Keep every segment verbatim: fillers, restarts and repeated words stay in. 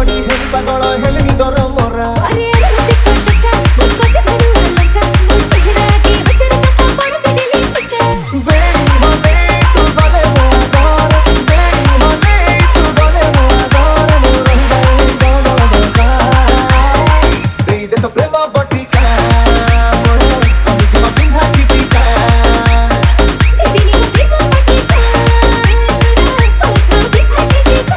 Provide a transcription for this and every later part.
बड़ी हेली पागल हेली दर मरा अरे अरे टका मुझको से भरुआ लगा मुझे गिरा के बचर चक्का पड़ के दिली टका बेड़ी होले तू गले हुआ घर बेड़ी होले तू गले हुआ घर मोर गए गल गल दे दे तो प्रेम बटिका मोर हम जीवा बिंधा जीविका दीदी ने प्रेम बटिका ओ खाओ बिंधा जीविका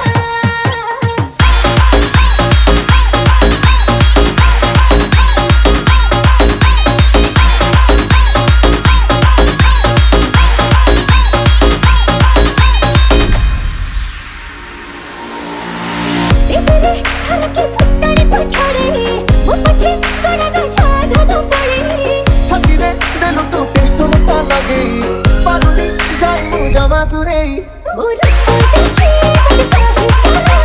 तेरे थाना के फुटने पछाड़े वो पछे कड़ा ना छाधा तो पड़े छाती रे देलु तू पेस्टल ता लगे पारुनी जाई मु जमा तुरे वो रुपा देखी बड़ी सारी चला